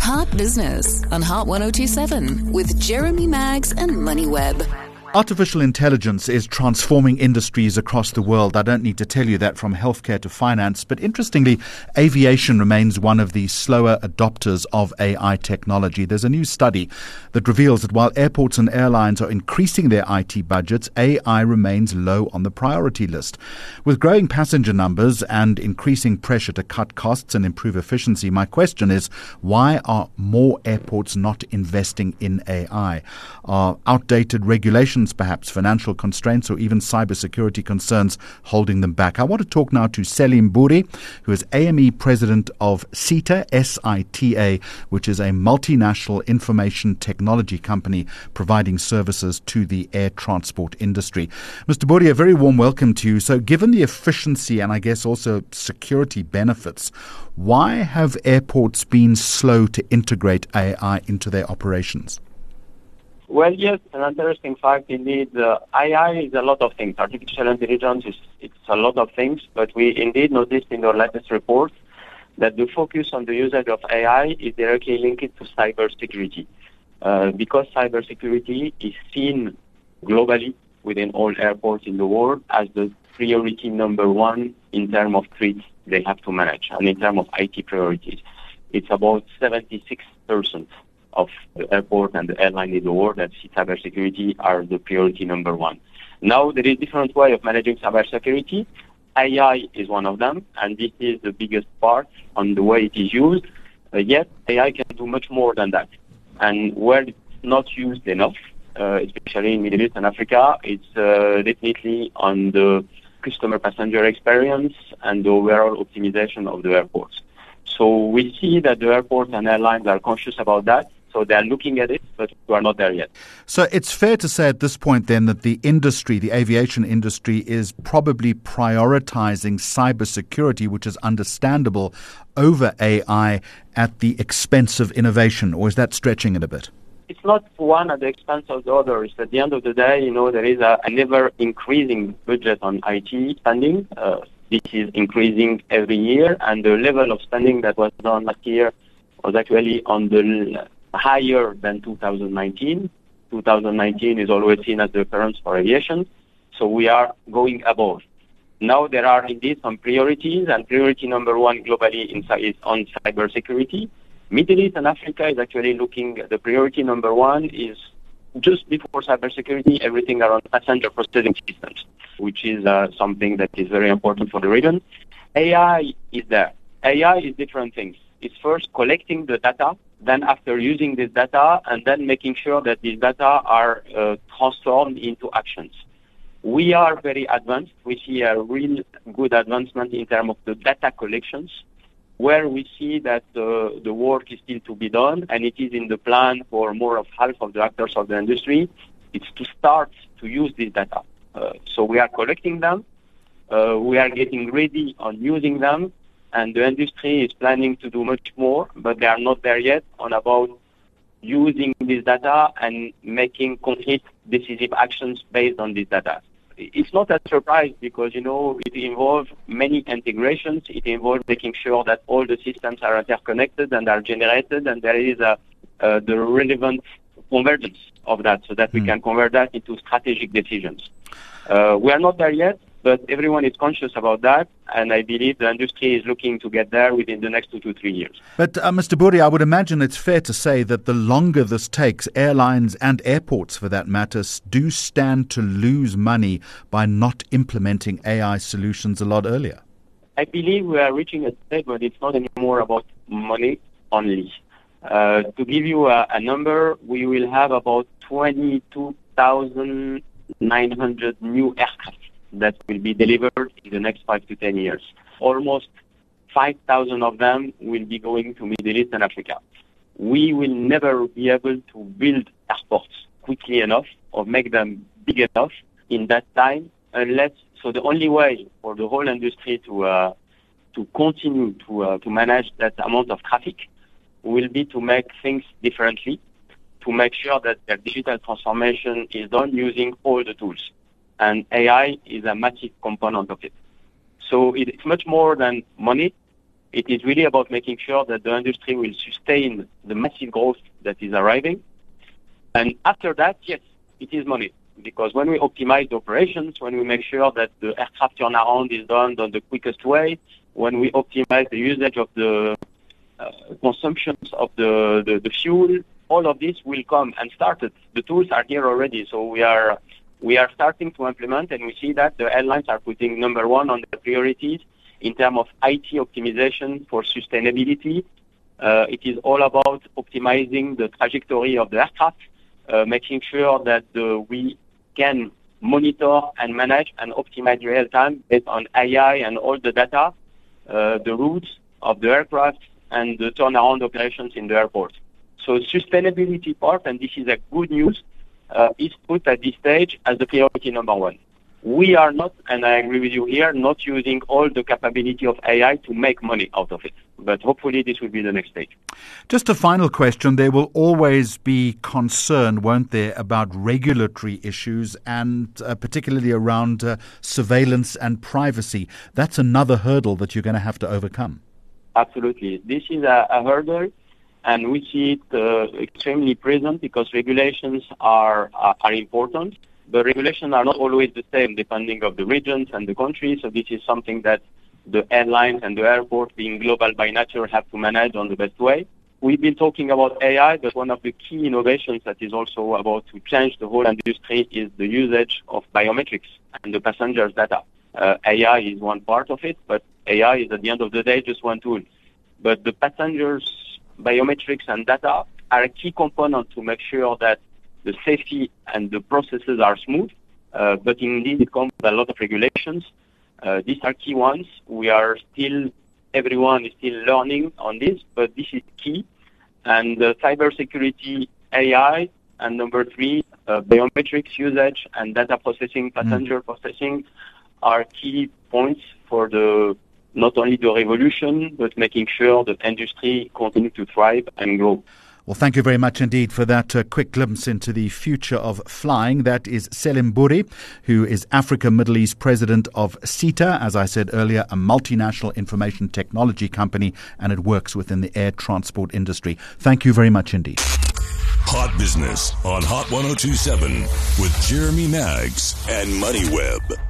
Heart Business on Heart 1027 with Jeremy Maggs and MoneyWeb. Artificial intelligence is transforming industries across the world. I don't need to tell you that, from healthcare to finance. But interestingly, aviation remains one of the slower adopters of AI technology. There's a new study that reveals that while airports and airlines are increasing their IT budgets, AI remains low on the priority list. With growing passenger numbers and increasing pressure to cut costs and improve efficiency, my question is, why are more airports not investing in AI? Are outdated regulations, perhaps financial constraints, or even cybersecurity concerns holding them back? I want to talk now to Selim Bouri, who is AME President of SITA, SITA, which is a multinational information technology company providing services to the air transport industry. Mr. Bouri, a very warm welcome to you. So given the efficiency and I guess also security benefits, why have airports been slow to integrate AI into their operations? Well, yes, an interesting fact indeed. AI is a lot of things. Artificial intelligence it's a lot of things, but we indeed noticed in our latest report that the focus on the usage of AI is directly linked to cybersecurity. Because cybersecurity is seen globally within all airports in the world as the priority number one in terms of threats they have to manage and in terms of IT priorities. It's about 76% of the airport and the airline in the world that see cybersecurity are the priority number one. Now, there is different way of managing cybersecurity. AI is one of them, and this is the biggest part on the way it is used. Yet, AI can do much more than that. And where it's not used enough, especially in Middle East and Africa, it's definitely on the customer passenger experience and the overall optimization of the airports. So we see that the airports and airlines are conscious about that. So they're looking at it, but we are not there yet. So it's fair to say at this point then that the industry, the aviation industry, is probably prioritizing cybersecurity, which is understandable, over AI at the expense of innovation, or is that stretching it a bit? It's not one at the expense of the other. It's at the end of the day, there is a never increasing budget on IT spending. This is increasing every year, and the level of spending that was done last year was actually on the higher than 2019. 2019 is always seen as the reference for aviation, so we are going above. Now there are indeed some priorities, and priority number one globally is on cybersecurity. Middle East and Africa is actually looking at the priority number one is just before cybersecurity, everything around passenger processing systems, which is something that is very important for the region. AI is there. AI is different things. It's first collecting the data, then after using this data, and then making sure that these data are transformed into actions. We are very advanced. We see a real good advancement in terms of the data collections, where we see that the work is still to be done, and it is in the plan for more of half of the actors of the industry. It's to start to use this data. So we are collecting them. We are getting ready on using them, and the industry is planning to do much more, but they are not there yet on about using this data and making concrete decisive actions based on this data. It's not a surprise because, it involves many integrations. It involves making sure that all the systems are interconnected and are generated, and there is the relevant convergence of that so that we can convert that into strategic decisions. We are not there yet, but everyone is conscious about that, and I believe the industry is looking to get there within the next 2 to 3 years. But Mr. Bouri, I would imagine it's fair to say that the longer this takes, airlines and airports, for that matter, do stand to lose money by not implementing AI solutions a lot earlier. I believe we are reaching a stage where it's not anymore about money only. To give you a number, we will have about 22,900 new aircraft that will be delivered in the next 5 to 10 years. Almost 5,000 of them will be going to Middle East and Africa. We will never be able to build airports quickly enough or make them big enough in that time so the only way for the whole industry to continue to manage that amount of traffic will be to make things differently, to make sure that their digital transformation is done using all the tools. And AI is a massive component of it. So it's much more than money. It is really about making sure that the industry will sustain the massive growth that is arriving. And after that, yes, it is money. Because when we optimize the operations, when we make sure that the aircraft turnaround is done the quickest way, when we optimize the usage of the consumptions of the fuel, all of this will come and started. The tools are here already, so we are starting to implement, and we see that the airlines are putting number one on the priorities in terms of IT optimization for sustainability. It is all about optimizing the trajectory of the aircraft, making sure that we can monitor and manage and optimize real time based on AI and all the data, the routes of the aircraft and the turnaround operations in the airport. So sustainability part, and this is a good news, is put at this stage as the priority number one. We are not, and I agree with you here, not using all the capability of AI to make money out of it. But hopefully this will be the next stage. Just a final question. There will always be concern, won't there, about regulatory issues and particularly around surveillance and privacy. That's another hurdle that you're going to have to overcome. Absolutely. This is a hurdle, and we see it extremely present because regulations are important. The regulations are not always the same depending on the regions and the countries, so this is something that the airlines and the airport, being global by nature, have to manage on the best way. We've been talking about AI, but one of the key innovations that is also about to change the whole industry is the usage of biometrics and the passengers' data. AI is one part of it, but AI is at the end of the day just one tool. But the passengers' biometrics and data are a key component to make sure that the safety and the processes are smooth, but indeed it comes with a lot of regulations. These are key ones. Everyone is still learning on this, but this is key. And cybersecurity, AI, and number 3, biometrics usage and data processing, passenger processing are key points for not only the revolution, but making sure that industry continue to thrive and grow. Well, thank you very much indeed for that quick glimpse into the future of flying. That is Selim Bouri, who is Africa Middle East President of SITA, as I said earlier, a multinational information technology company, and it works within the air transport industry. Thank you very much indeed. Hot Business on Hot 102.7 with Jeremy Maggs and MoneyWeb.